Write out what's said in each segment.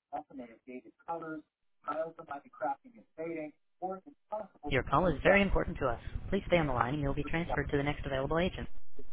Your call is very important to us. Please stay on the line and you'll be transferred to the next available agent.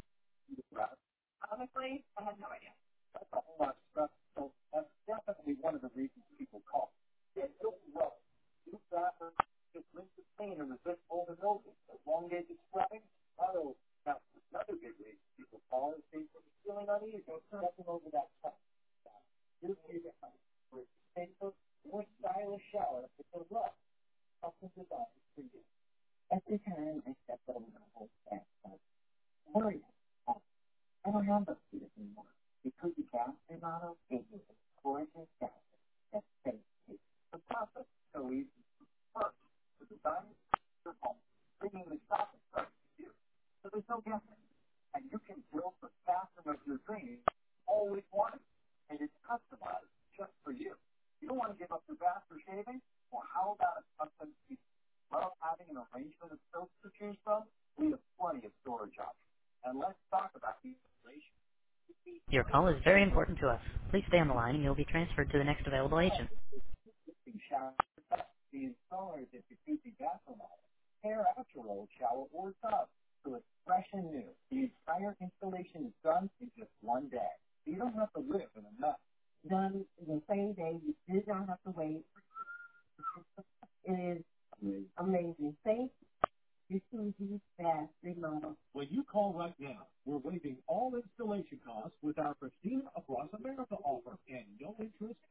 Your call is very important to us. Please stay on the line and you'll be transferred to the next available agent. Done the same day. You did not have to wait. It is amazing. Thank you to these fast remodel. When you call right now, we're waiving all installation costs with our Christina Across America offer and no interest